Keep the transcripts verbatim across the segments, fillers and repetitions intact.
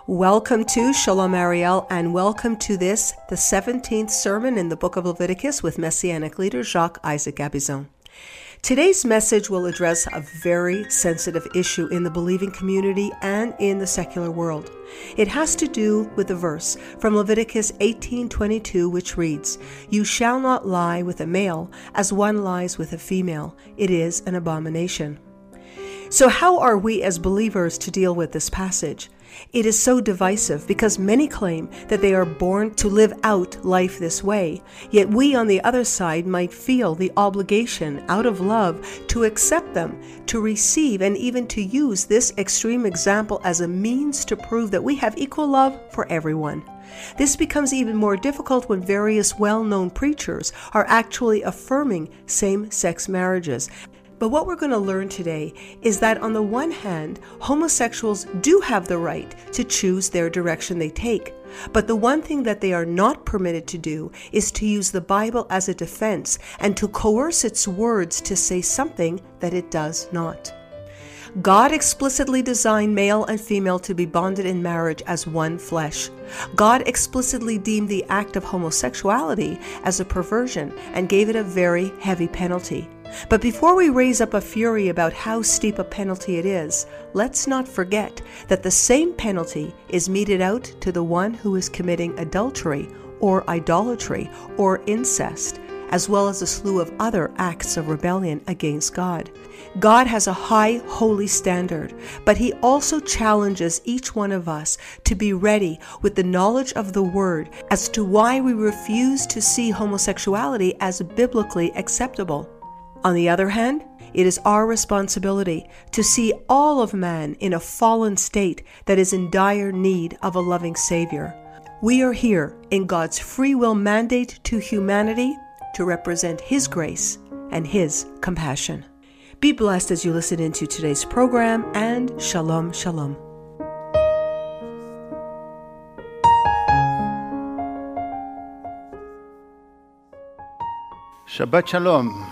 Welcome to Shalom Ariel, and welcome to this, the seventeenth sermon in the book of Leviticus with Messianic leader Jacques Isaac Gabizon. Today's message will address a very sensitive issue in the believing community and in the secular world. It has to do with the verse from Leviticus eighteen twenty-two, which reads, "You shall not lie with a male as one lies with a female. It is an abomination." So how are we as believers to deal with this passage? It is so divisive because many claim that they are born to live out life this way, yet we on the other side might feel the obligation out of love to accept them, to receive, and even to use this extreme example as a means to prove that we have equal love for everyone. This becomes even more difficult when various well-known preachers are actually affirming same-sex marriages. But what we're going to learn today is that on the one hand, homosexuals do have the right to choose their direction they take. But the one thing that they are not permitted to do is to use the Bible as a defense and to coerce its words to say something that it does not. God explicitly designed male and female to be bonded in marriage as one flesh. God explicitly deemed the act of homosexuality as a perversion and gave it a very heavy penalty. But before we raise up a fury about how steep a penalty it is, let's not forget that the same penalty is meted out to the one who is committing adultery or idolatry or incest, as well as a slew of other acts of rebellion against God. God has a high, holy standard, but He also challenges each one of us to be ready with the knowledge of the Word as to why we refuse to see homosexuality as biblically acceptable. On the other hand, it is our responsibility to see all of man in a fallen state that is in dire need of a loving Savior. We are here in God's free will mandate to humanity to represent His grace and His compassion. Be blessed as you listen into today's program, and Shalom, Shalom. Shabbat Shalom.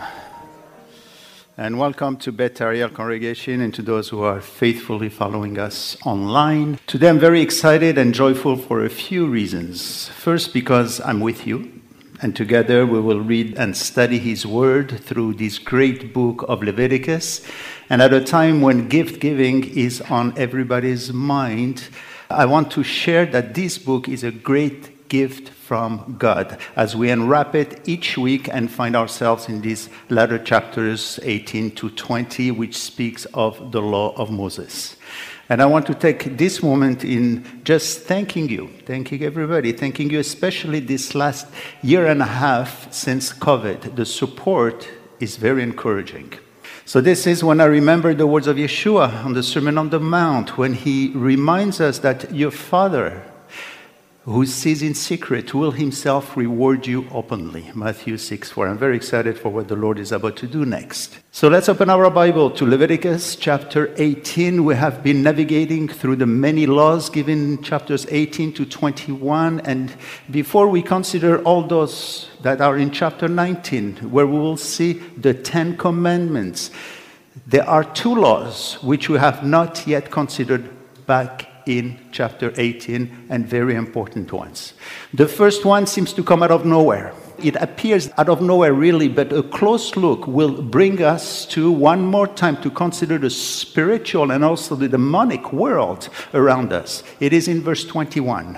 And welcome to Beth Ariel congregation and to those who are faithfully following us online. Today I'm very excited and joyful for a few reasons. First, because I'm with you, and together we will read and study His Word through this great book of Leviticus. And at a time when gift giving is on everybody's mind, I want to share that this book is a great gift from God as we unwrap it each week and find ourselves in these latter chapters eighteen to twenty, which speaks of the law of Moses. And I want to take this moment in just thanking you, thanking everybody, thanking you especially this last year and a half since COVID. The support is very encouraging. So this is when I remember the words of Yeshua on the Sermon on the Mount, when He reminds us that your Father, who sees in secret, will Himself reward you openly. Matthew six four. I'm very excited for what the Lord is about to do next. So let's open our Bible to Leviticus chapter eighteen. We have been navigating through the many laws given in chapters eighteen to twenty-one. And before we consider all those that are in chapter nineteen, where we will see the Ten Commandments, there are two laws which we have not yet considered back in chapter eighteen, and very important ones. The first one seems to come out of nowhere. It appears out of nowhere really, but a close look will bring us to one more time to consider the spiritual and also the demonic world around us. It is in verse twenty-one.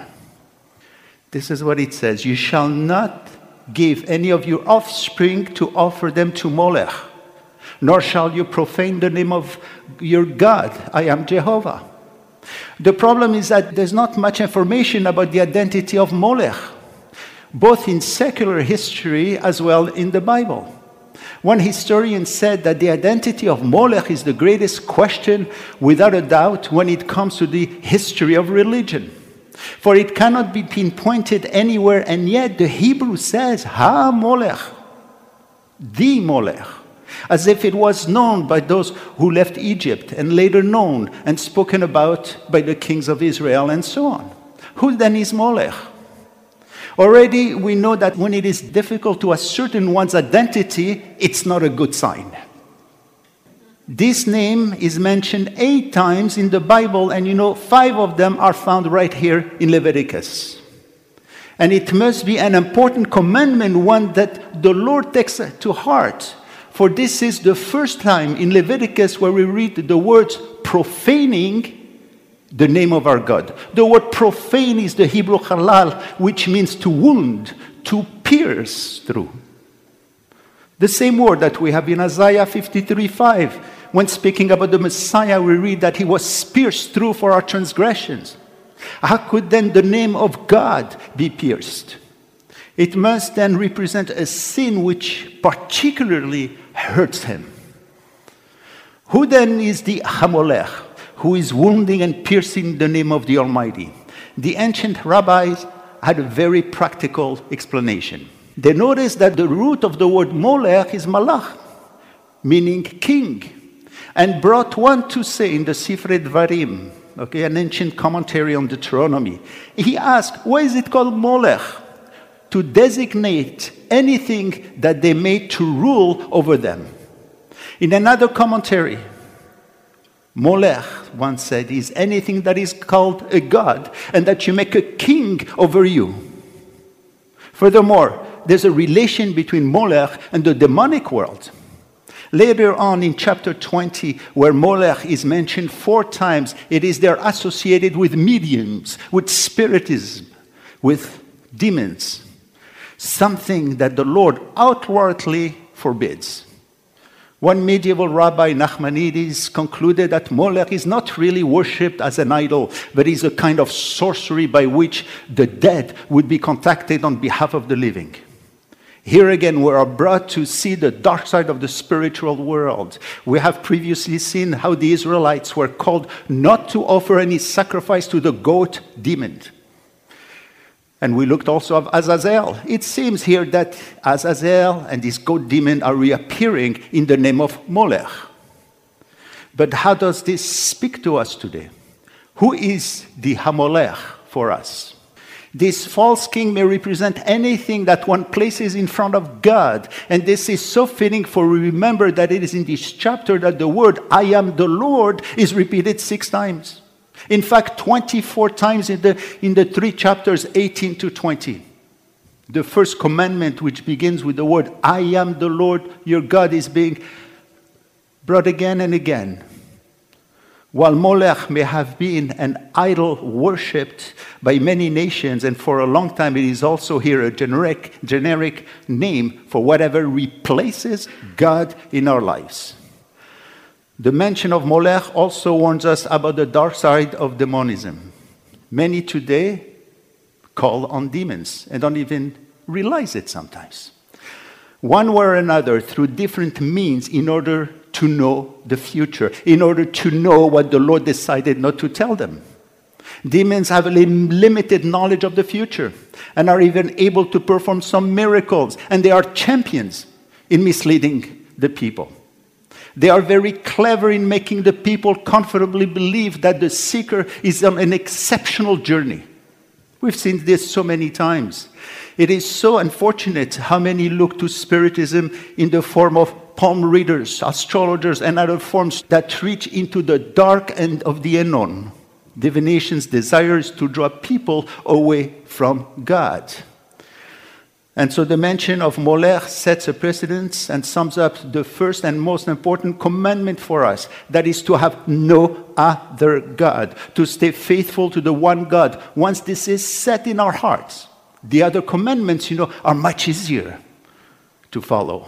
This is what it says: "You shall not give any of your offspring to offer them to Molech, nor shall you profane the name of your God. I am Jehovah." The problem is that there's not much information about the identity of Molech, both in secular history as well in the Bible. One historian said that the identity of Molech is the greatest question, without a doubt, when it comes to the history of religion. For it cannot be pinpointed anywhere, and yet the Hebrew says, Ha Molech, the Molech, as if it was known by those who left Egypt and later known and spoken about by the kings of Israel and so on. Who then is Molech? Already we know that when it is difficult to ascertain one's identity, it's not a good sign. This name is mentioned eight times in the Bible, and you know, five of them are found right here in Leviticus. And it must be an important commandment, one that the Lord takes to heart. For this is the first time in Leviticus where we read the words profaning the name of our God. The word profane is the Hebrew halal, which means to wound, to pierce through. The same word that we have in Isaiah fifty-three five. When speaking about the Messiah, we read that he was pierced through for our transgressions. How could then the name of God be pierced? It must then represent a sin which particularly hurts him. Who then is the Hamolech, who is wounding and piercing the name of the Almighty? The ancient rabbis had a very practical explanation. They noticed that the root of the word Molech is Malach, meaning king, and brought one to say in the Sifrei Dvarim, okay, an ancient commentary on Deuteronomy. He asked, why is it called Molech? To designate anything that they made to rule over them. In another commentary, Molech, one said, is anything that is called a god and that you make a king over you. Furthermore, there's a relation between Molech and the demonic world. Later on in chapter twenty, where Molech is mentioned four times, it is there associated with mediums, with spiritism, with demons. Something that the Lord outwardly forbids. One medieval rabbi, Nachmanides, concluded that Molech is not really worshipped as an idol, but is a kind of sorcery by which the dead would be contacted on behalf of the living. Here again, we are brought to see the dark side of the spiritual world. We have previously seen how the Israelites were called not to offer any sacrifice to the goat demon. And we looked also at Azazel. It seems here that Azazel and this goat demon are reappearing in the name of Molech. But how does this speak to us today? Who is the Hamolech for us? This false king may represent anything that one places in front of God. And this is so fitting, for we remember that it is in this chapter that the word, I am the Lord, is repeated six times. In fact, twenty-four times in the, in the three chapters, eighteen to twenty. The first commandment, which begins with the word, I am the Lord, your God, is being brought again and again. While Molech may have been an idol worshipped by many nations, and for a long time it is also here a generic, generic name for whatever replaces God in our lives. The mention of Molech also warns us about the dark side of demonism. Many today call on demons and don't even realize it sometimes. One way or another, through different means, in order to know the future, in order to know what the Lord decided not to tell them. Demons have a limited knowledge of the future and are even able to perform some miracles, and they are champions in misleading the people. They are very clever in making the people comfortably believe that the seeker is on an exceptional journey. We've seen this so many times. It is so unfortunate how many look to Spiritism in the form of palm readers, astrologers, and other forms that reach into the dark end of the unknown. Divination's desire is to draw people away from God. And so the mention of Molech sets a precedent and sums up the first and most important commandment for us. That is to have no other God, to stay faithful to the one God. Once this is set in our hearts, the other commandments, you know, are much easier to follow.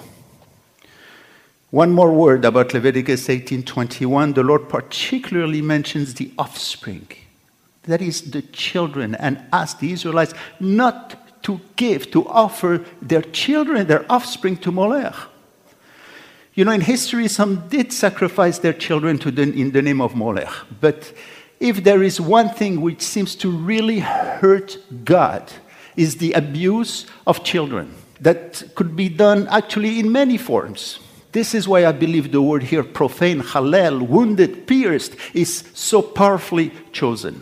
One more word about Leviticus eighteen twenty-one. The Lord particularly mentions the offspring. That is the children, and asks the Israelites not to give, to offer their children, their offspring to Molech. You know, in history, some did sacrifice their children to the, in the name of Molech. But if there is one thing which seems to really hurt God, is the abuse of children. That could be done actually in many forms. This is why I believe the word here, profane, halal, wounded, pierced, is so powerfully chosen.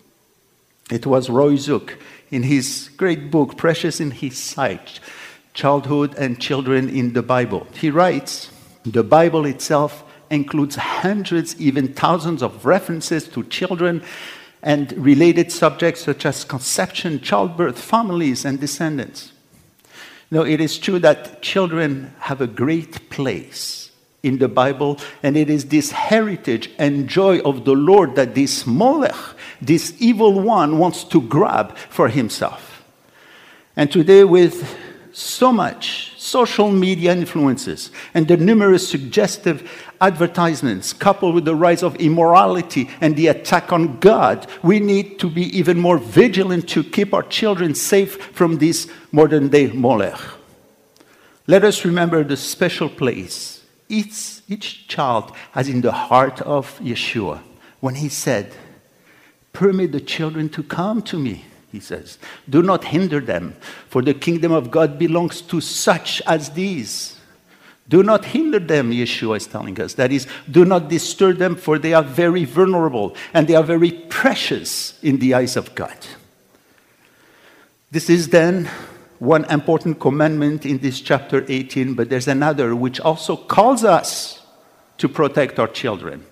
It was Roy Zook, in his great book, Precious in His Sight, Childhood and Children in the Bible. He writes, the Bible itself includes hundreds, even thousands of references to children and related subjects such as conception, childbirth, families, and descendants. No, it is true that children have a great place in the Bible, and it is this heritage and joy of the Lord that this Molech, this evil one, wants to grab for himself. And today, with so much social media influences and the numerous suggestive advertisements coupled with the rise of immorality and the attack on God, we need to be even more vigilant to keep our children safe from this modern-day Molech. Let us remember the special place each, each child has in the heart of Yeshua when he said, "Permit the children to come to me," he says. "Do not hinder them, for the kingdom of God belongs to such as these." Do not hinder them, Yeshua is telling us. That is, do not disturb them, for they are very vulnerable and they are very precious in the eyes of God. This is then one important commandment in this chapter eighteen, but there's another which also calls us to protect our children.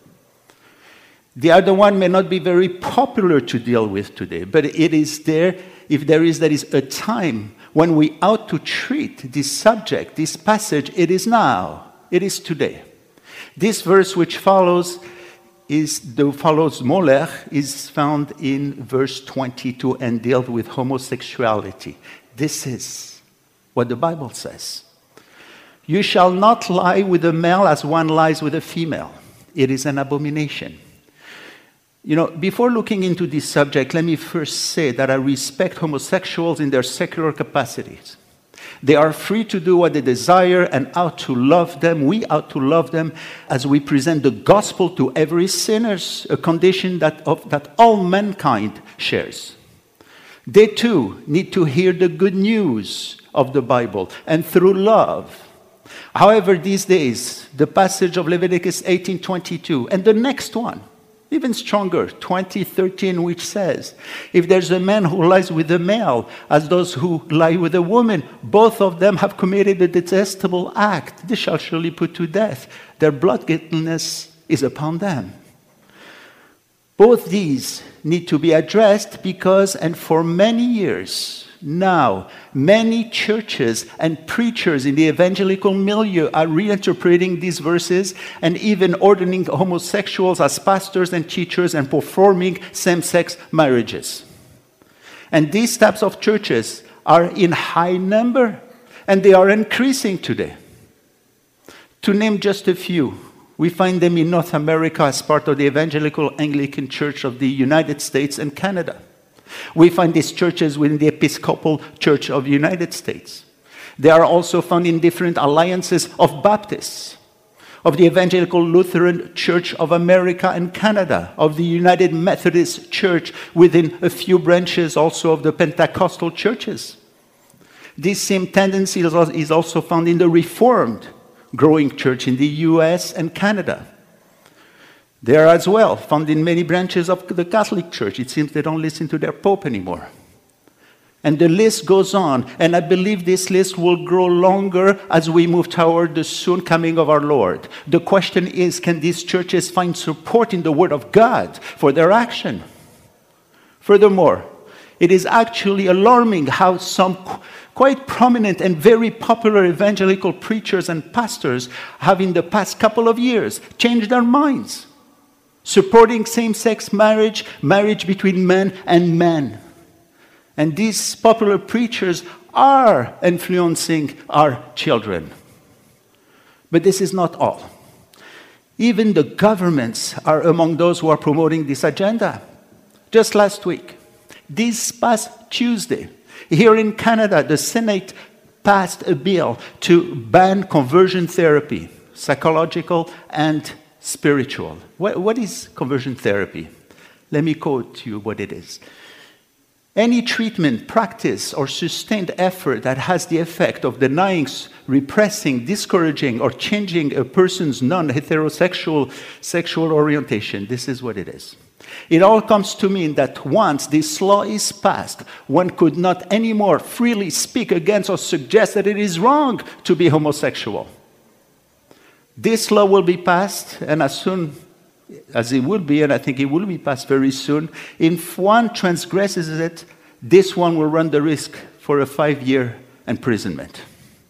The other one may not be very popular to deal with today, but it is there, if there is, there is a time when we ought to treat this subject, this passage. It is now. It is today. This verse which follows is the follows Molech is found in verse twenty-two and dealt with homosexuality. This is what the Bible says. "You shall not lie with a male as one lies with a female. It is an abomination." You know, before looking into this subject, let me first say that I respect homosexuals in their secular capacities. They are free to do what they desire and ought to love them. We ought to love them as we present the gospel to every sinner, a condition that, of, that all mankind shares. They too need to hear the good news of the Bible and through love. However, these days, the passage of Leviticus eighteen twenty-two and the next one, even stronger, twenty thirteen, which says, "If there's a man who lies with a male, as those who lie with a woman, both of them have committed a detestable act. They shall surely put to death. Their blood guiltiness is upon them." Both these need to be addressed because, and for many years now, many churches and preachers in the evangelical milieu are reinterpreting these verses and even ordaining homosexuals as pastors and teachers and performing same-sex marriages. And these types of churches are in high number, and they are increasing today. To name just a few, we find them in North America as part of the Evangelical Anglican Church of the United States and Canada. We find these churches within the Episcopal Church of the United States. They are also found in different alliances of Baptists, of the Evangelical Lutheran Church of America and Canada, of the United Methodist Church, within a few branches also of the Pentecostal churches. This same tendency is also found in the Reformed growing church in the U S and Canada. They are as well found in many branches of the Catholic Church. It seems they don't listen to their Pope anymore. And the list goes on, and I believe this list will grow longer as we move toward the soon coming of our Lord. The question is, can these churches find support in the Word of God for their action? Furthermore, it is actually alarming how some quite prominent and very popular evangelical preachers and pastors have in the past couple of years changed their minds, supporting same-sex marriage, marriage between men and men. And these popular preachers are influencing our children. But this is not all. Even the governments are among those who are promoting this agenda. Just last week, this past Tuesday, here in Canada, the Senate passed a bill to ban conversion therapy, psychological and spiritual. What, what is conversion therapy? Let me quote to you what it is. Any treatment, practice, or sustained effort that has the effect of denying, repressing, discouraging, or changing a person's non-heterosexual sexual orientation. This is what it is. It all comes to mean that once this law is passed, one could not anymore freely speak against or suggest that it is wrong to be homosexual. This law will be passed, and as soon as it will be, and I think it will be passed very soon, if one transgresses it, this one will run the risk for a five-year imprisonment.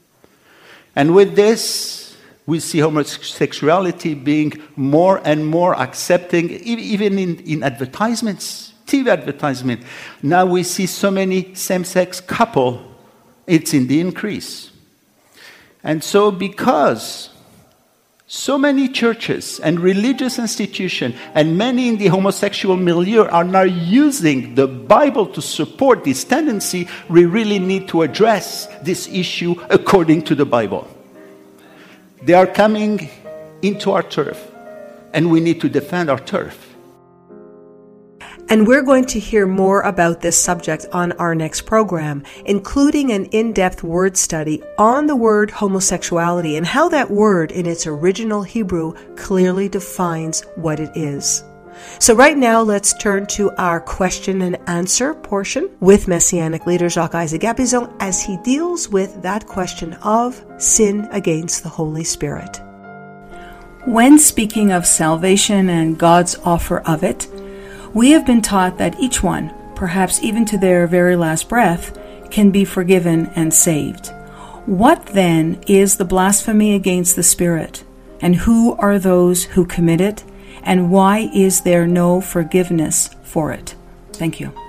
And with this, we see homosexuality being more and more accepting, even in, in advertisements, T V advertisement. Now we see so many same-sex couples, it's in the increase. And so because so many churches and religious institutions and many in the homosexual milieu are now using the Bible to support this tendency, we really need to address this issue according to the Bible. They are coming into our turf, and we need to defend our turf. And we're going to hear more about this subject on our next program, including an in-depth word study on the word homosexuality and how that word in its original Hebrew clearly defines what it is. So right now, let's turn to our question and answer portion with Messianic leader Jacques-Isaac Gabizon as he deals with that question of sin against the Holy Spirit. When speaking of salvation and God's offer of it, we have been taught that each one, perhaps even to their very last breath, can be forgiven and saved. What then is the blasphemy against the Spirit? And who are those who commit it? And why is there no forgiveness for it? Thank you.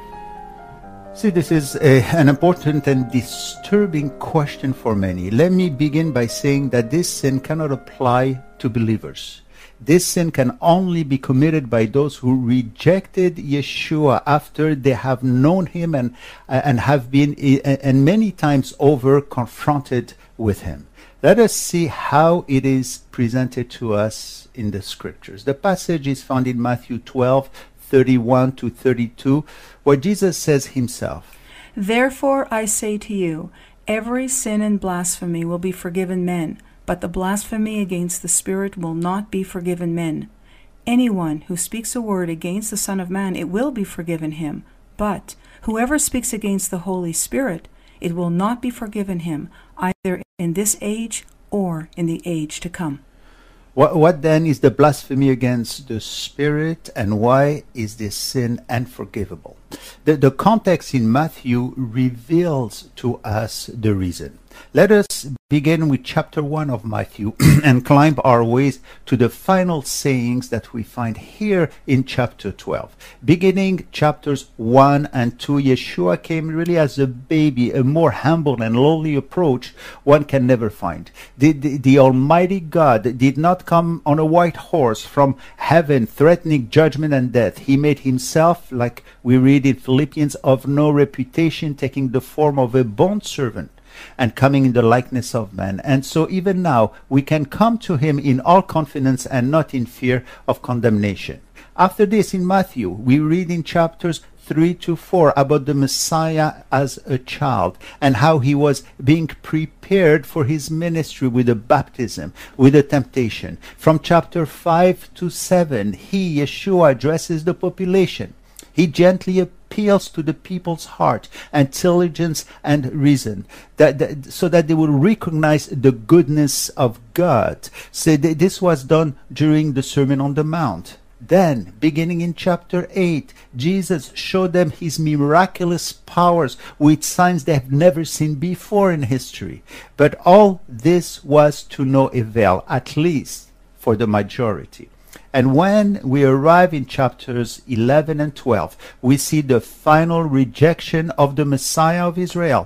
See, this is a, an important and disturbing question for many. Let me begin by saying that this sin cannot apply to believers. This sin can only be committed by those who rejected Yeshua after they have known him and uh, and have been uh, and many times over confronted with him. Let us see how it is presented to us in the scriptures. The passage is found in Matthew twelve, thirty-one to thirty-two, where Jesus says himself, "Therefore I say to you, every sin and blasphemy will be forgiven men, but the blasphemy against the Spirit will not be forgiven men. Anyone who speaks a word against the Son of Man, it will be forgiven him. But whoever speaks against the Holy Spirit, it will not be forgiven him, either in this age or in the age to come." What, what then is the blasphemy against the Spirit, and why is this sin unforgivable? The, the context in Matthew reveals to us the reason. Let us begin with chapter one of Matthew and climb our ways to the final sayings that we find here in chapter twelve. Beginning chapters one and two, Yeshua came really as a baby, a more humble and lowly approach one can never find. The, the, the Almighty God did not come on a white horse from heaven threatening judgment and death. He made himself, like we read in Philippians, of no reputation, taking the form of a bondservant and coming in the likeness of man. And so even now we can come to him in all confidence and not in fear of condemnation. After this, in Matthew, we read in chapters three to four about the Messiah as a child and how he was being prepared for his ministry with a baptism, with a temptation. From chapter five to seven, he, Yeshua, addresses the population. He gently appeals to the people's heart, intelligence, and reason, that, that so that they will recognize the goodness of God. So th- this was done during the Sermon on the Mount. Then, beginning in chapter eight, Jesus showed them his miraculous powers with signs they have never seen before in history. But all this was to no avail, at least for the majority. And when we arrive in chapters eleven and twelve, we see the final rejection of the Messiah of Israel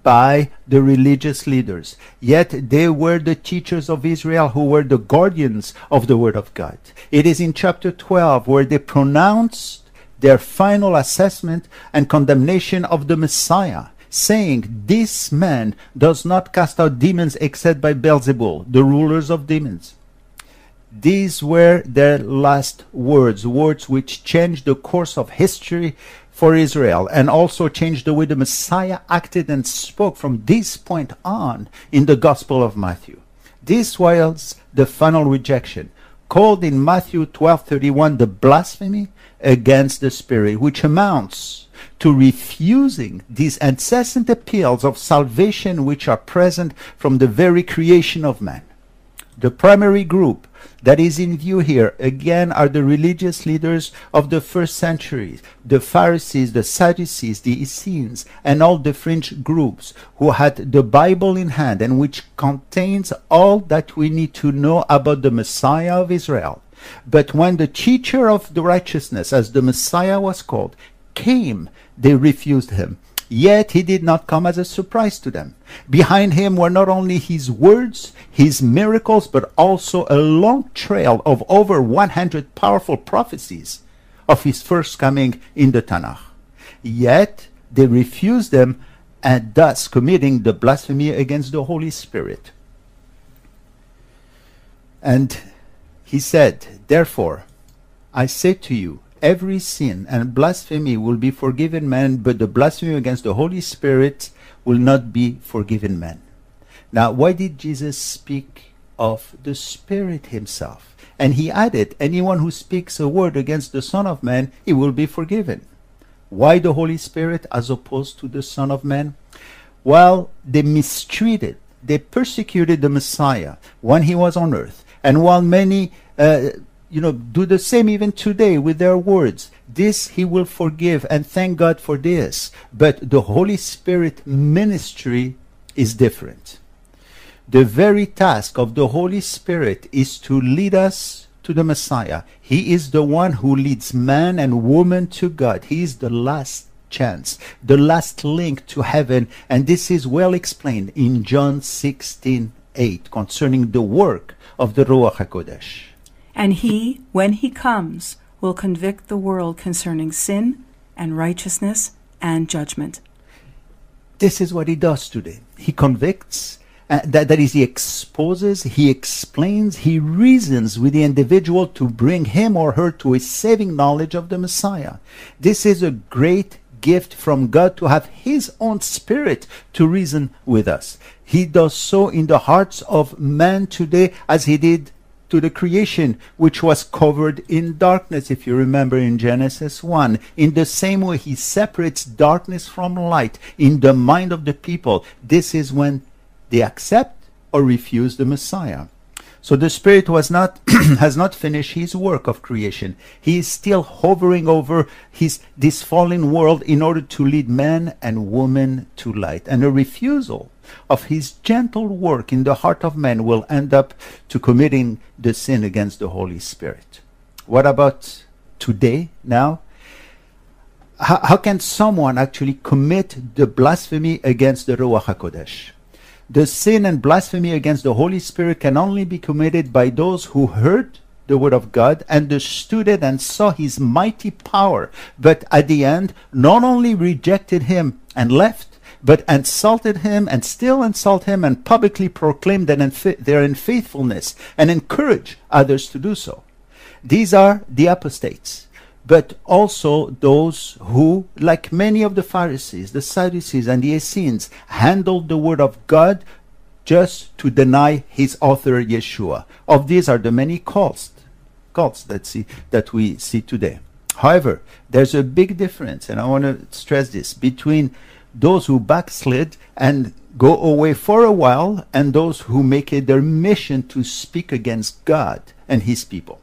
by the religious leaders. Yet they were the teachers of Israel who were the guardians of the Word of God. It is in chapter twelve where they pronounced their final assessment and condemnation of the Messiah, saying, "This man does not cast out demons except by Beelzebul, the rulers of demons." These were their last words, words which changed the course of history for Israel and also changed the way the Messiah acted and spoke from this point on in the Gospel of Matthew. This was the final rejection, called in Matthew twelve thirty-one the blasphemy against the Spirit, which amounts to refusing these incessant appeals of salvation which are present from the very creation of man. The primary group that is in view here, again, are the religious leaders of the first century, the Pharisees, the Sadducees, the Essenes, and all the fringe groups who had the Bible in hand and which contains all that we need to know about the Messiah of Israel. But when the teacher of the righteousness, as the Messiah was called, came, they refused him. Yet he did not come as a surprise to them. Behind him were not only his words, his miracles, but also a long trail of over one hundred powerful prophecies of his first coming in the Tanakh. Yet they refused them, and thus committing the blasphemy against the Holy Spirit. And he said, therefore, I say to you, every sin and blasphemy will be forgiven man, but the blasphemy against the Holy Spirit will not be forgiven man. Now, why did Jesus speak of the Spirit himself? And he added, anyone who speaks a word against the Son of Man, he will be forgiven. Why the Holy Spirit as opposed to the Son of Man? Well, they mistreated, they persecuted the Messiah when he was on earth. And while many uh, you know, do the same even today with their words, this he will forgive, and thank God for this. But the Holy Spirit ministry is different. The very task of the Holy Spirit is to lead us to the Messiah. He is the one who leads man and woman to God. He is the last chance, the last link to heaven. And this is well explained in John sixteen eight concerning the work of the Ruach HaKodesh. And he, when he comes, will convict the world concerning sin and righteousness and judgment. This is what he does today. He convicts, uh, that, that is, he exposes, he explains, he reasons with the individual to bring him or her to a saving knowledge of the Messiah. This is a great gift from God to have his own Spirit to reason with us. He does so in the hearts of man today as he did to the creation, which was covered in darkness, if you remember in Genesis one. In the same way, he separates darkness from light in the mind of the people. This is when they accept or refuse the Messiah. So the Spirit was not has not finished his work of creation. He is still hovering over his this fallen world in order to lead man and woman to light. And a refusal of his gentle work in the heart of man will end up to committing the sin against the Holy Spirit. What about today, now? How, how can someone actually commit the blasphemy against the Ruach HaKodesh? The sin and blasphemy against the Holy Spirit can only be committed by those who heard the word of God, understood it, and saw his mighty power, but at the end not only rejected him and left, but insulted him and still insult him and publicly proclaimed their, unfa- their unfaithfulness and encourage others to do so. These are the apostates. But also those who, like many of the Pharisees, the Sadducees, and the Essenes, handled the word of God just to deny his author, Yeshua. Of these are the many cults, cults that, see, that we see today. However, there's a big difference, and I want to stress this, between those who backslid and go away for a while and those who make it their mission to speak against God and his people.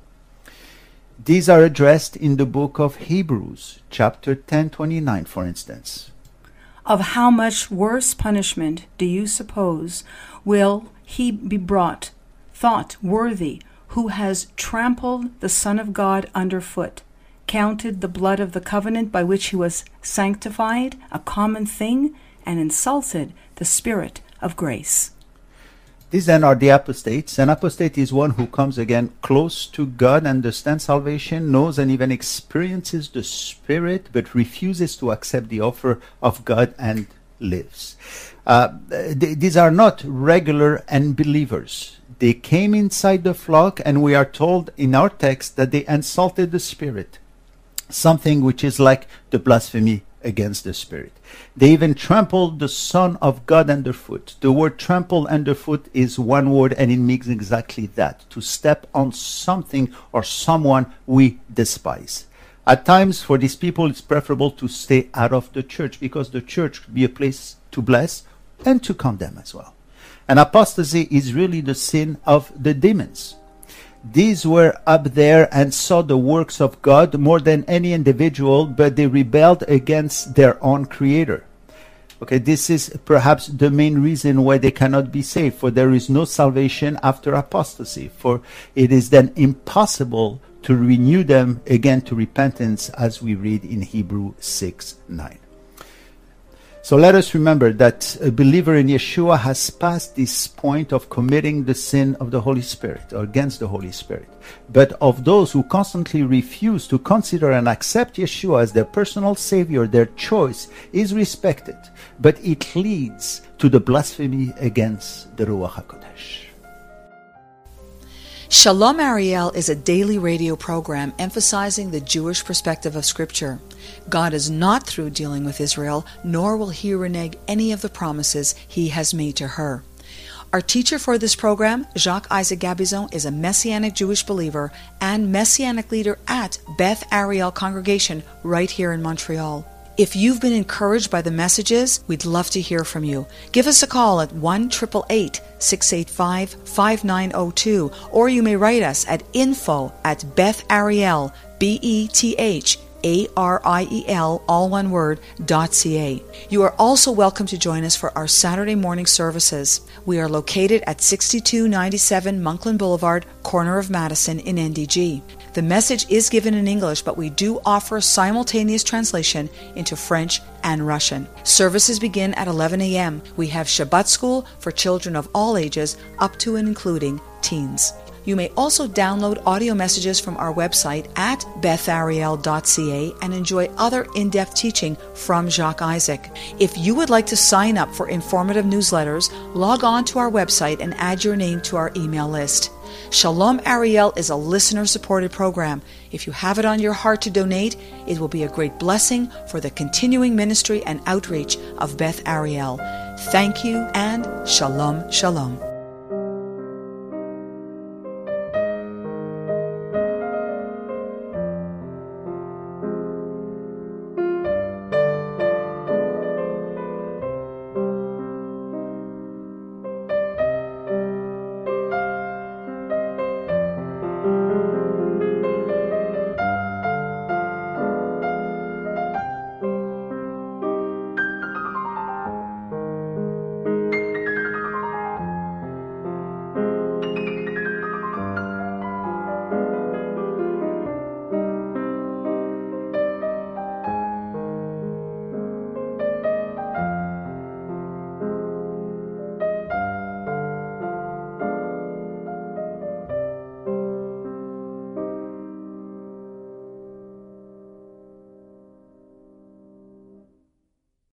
These are addressed in the book of Hebrews, chapter ten twenty-nine, for instance. Of how much worse punishment do you suppose will he be brought, thought worthy, who has trampled the Son of God underfoot, counted the blood of the covenant by which he was sanctified a common thing, and insulted the Spirit of grace? These then are the apostates. An apostate is one who comes again close to God, understands salvation, knows and even experiences the Spirit, but refuses to accept the offer of God and lives. Uh, th- these are not regular unbelievers. They came inside the flock, and we are told in our text that they insulted the Spirit, something which is like the blasphemy against the Spirit. They even trampled the Son of God underfoot. The word trample underfoot is one word, and it means exactly that, to step on something or someone we despise. At times, for these people, it's preferable to stay out of the church, because the church could be a place to bless and to condemn as well. And apostasy is really the sin of the demons. These were up there and saw the works of God more than any individual, but they rebelled against their own creator. Okay, this is perhaps the main reason why they cannot be saved, for there is no salvation after apostasy, for it is then impossible to renew them again to repentance, as we read in Hebrews six nine. So let us remember that a believer in Yeshua has passed this point of committing the sin of the Holy Spirit or against the Holy Spirit. But of those who constantly refuse to consider and accept Yeshua as their personal Savior, their choice is respected, but it leads to the blasphemy against the Ruach HaKodesh. Shalom Ariel is a daily radio program emphasizing the Jewish perspective of Scripture. God is not through dealing with Israel, nor will He renege any of the promises He has made to her. Our teacher for this program, Jacques Isaac Gabizon, is a Messianic Jewish believer and Messianic leader at Beth Ariel Congregation right here in Montreal. If you've been encouraged by the messages, we'd love to hear from you. Give us a call at one eight eight eight, six eight five, five nine zero two, or you may write us at info at Beth Ariel, B E T H A R I E L, all one word, dot C A. You are also welcome to join us for our Saturday morning services. We are located at sixty-two ninety-seven Monkland Boulevard, corner of Madison in N D G. The message is given in English, but we do offer simultaneous translation into French and Russian. Services begin at eleven a.m. We have Shabbat school for children of all ages, up to and including teens. You may also download audio messages from our website at beth ariel dot c a and enjoy other in-depth teaching from Jacques Isaac. If you would like to sign up for informative newsletters, log on to our website and add your name to our email list. Shalom Ariel is a listener-supported program. If you have it on your heart to donate, it will be a great blessing for the continuing ministry and outreach of Beth Ariel. Thank you and Shalom, Shalom.